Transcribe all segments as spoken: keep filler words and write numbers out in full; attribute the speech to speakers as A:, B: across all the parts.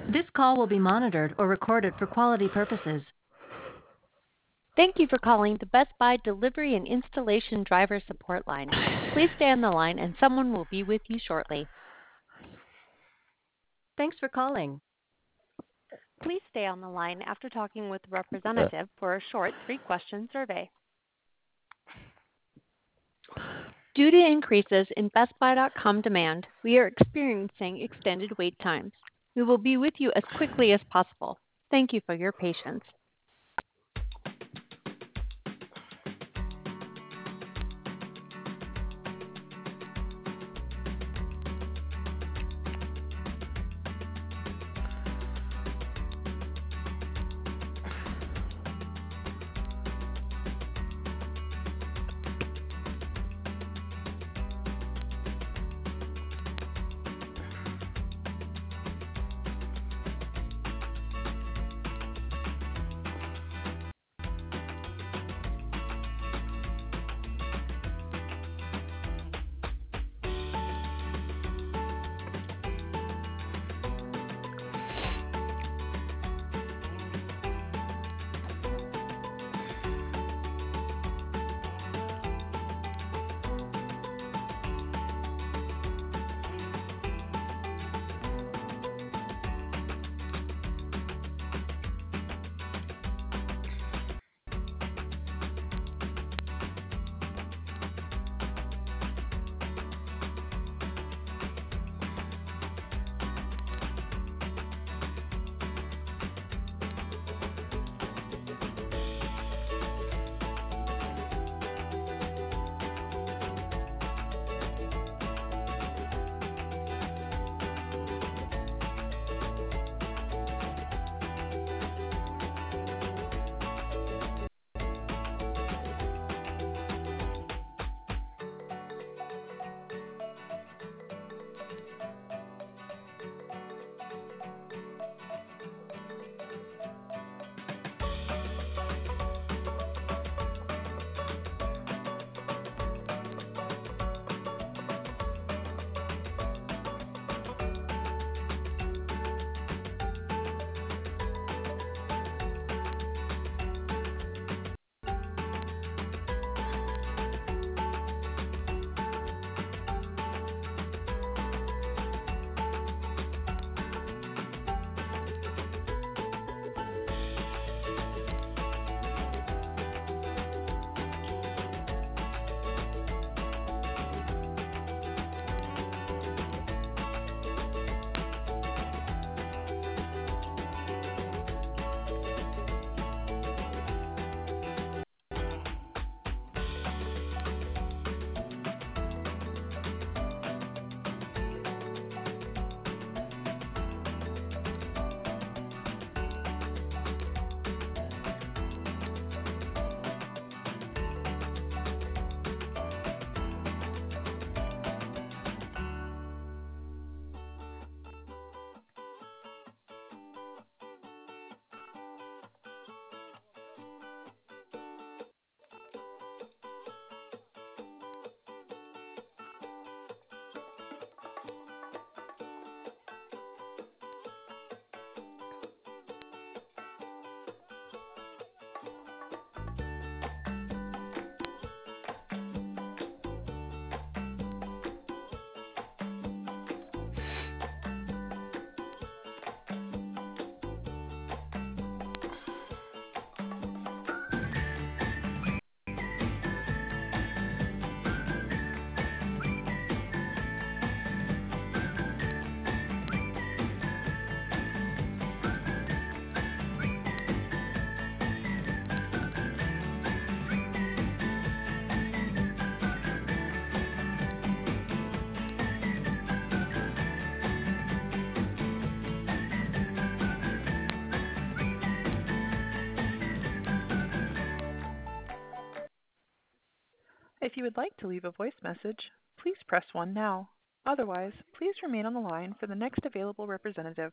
A: This call will be monitored or recorded for quality purposes.
B: Thank you for calling the Best Buy Delivery and Installation Driver Support Line. Please stay on the line and someone will be with you shortly.
A: Thanks for calling.
B: Please stay on the line after talking with a representative for a short three-question survey. Due to increases in Best Buy dot com demand, we are experiencing extended wait times. We will be with you as quickly as possible. Thank you for your patience.
C: If you would like to leave a voice message, please press one now. Otherwise, please remain on the line for the next available representative.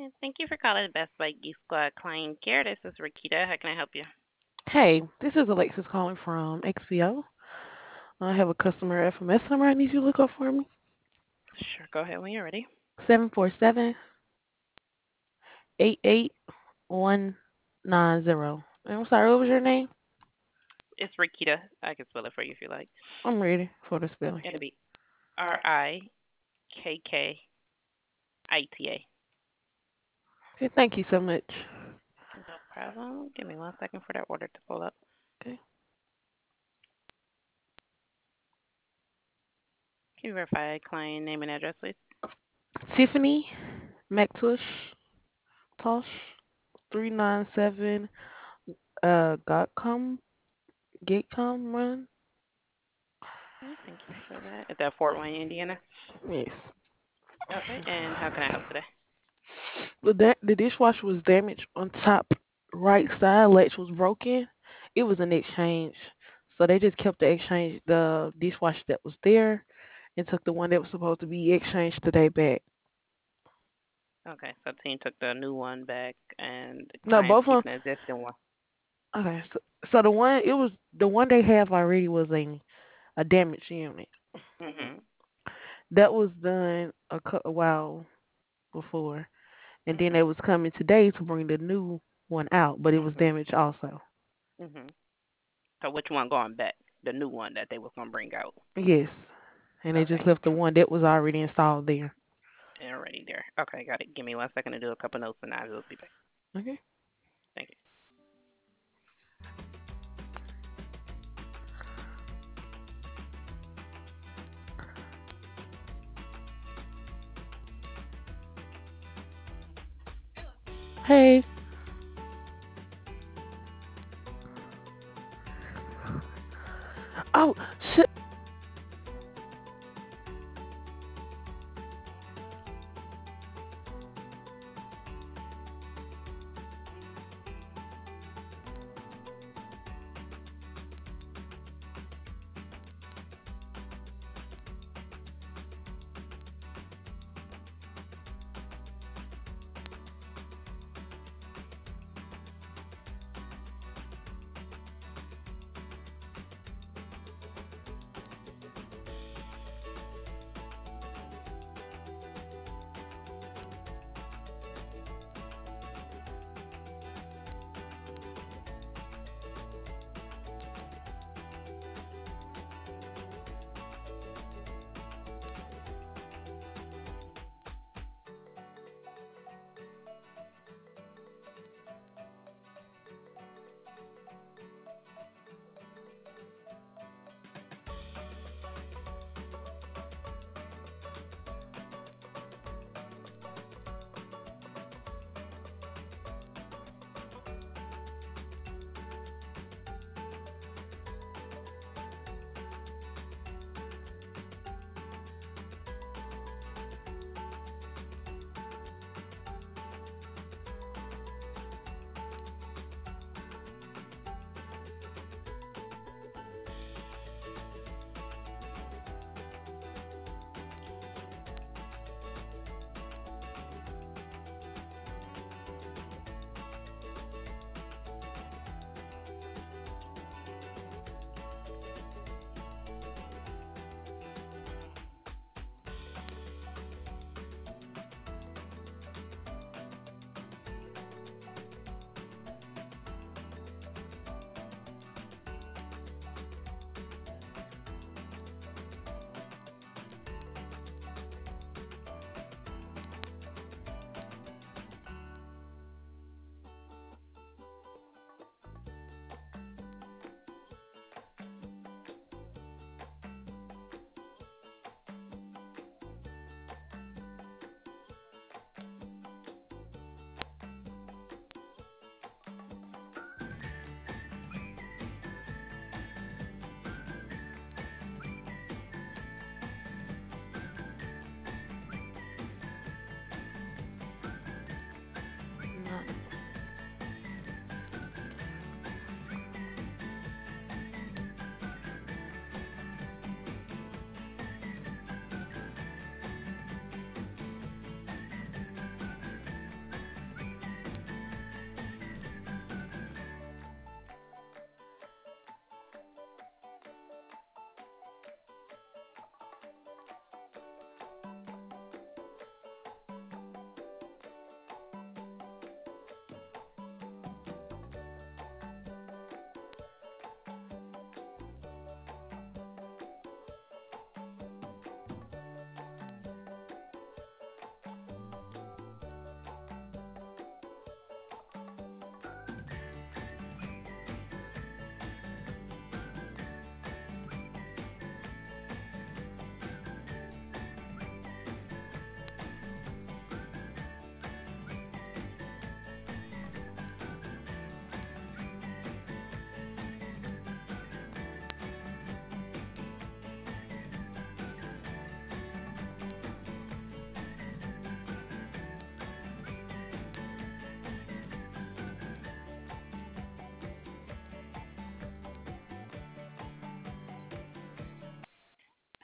D: Yeah, thank you for calling Best Buy Geek Squad Client Care. This is Rakita. How can I help you?
E: Hey, this is Alexis calling from X P O. I have a customer F M S number I need you to look up for me.
D: Sure, go ahead when you're ready.
E: Seven four seven eight eight one nine zero. I'm sorry, what was your name?
D: It's Rakita. I can spell it for you if you like.
E: I'm ready for the spelling.
D: It'll be R I K K I T A.
E: Okay, thank you so much.
D: No problem. Give me one second for that order to pull up.
E: Okay.
D: Can you verify client name and address, please?
E: Tiffany McTush Tosh three nine seven uh Gotcom Gatecom run.
D: Okay, thank you for that. Is that Fort Wayne, Indiana?
E: Yes.
D: Okay, and how can I help today?
E: The da- the dishwasher was damaged on top right side, latch was broken. It was an exchange. So they just kept the exchange the dishwasher that was there and took the one that was supposed to be exchanged today back.
D: Okay, so the team took the new one back and the
E: No,
D: client's
E: both of
D: keeping the existing one.
E: them. Okay, so, so the one it was the one they have already was a a damaged unit
D: Mhm.
E: that was done a, cou- a while before, and then they
D: Mhm.
E: was coming today to bring the new one out, but it was
D: Mhm.
E: damaged also.
D: Mhm. So which one going back? The new one that they was gonna bring out.
E: Yes, and they just
D: Okay.
E: left the one that was already installed there.
D: Already there. Okay, got it. Give me one second to do a couple notes and I will be back.
E: Okay.
D: Thank you.
E: Hey. Oh, shit.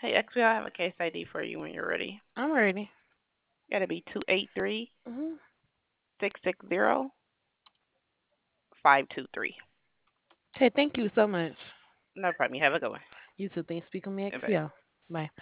D: Hey, X B, I have a case I D for you when you're ready.
E: I'm ready.
D: Gotta be two eight three,
E: hmm
D: six six zero, five two three.
E: Okay, thank you so much.
D: No problem. You have a good one.
E: You too. Thanks. Speak on me,
D: Bye.
E: X V O. Bye.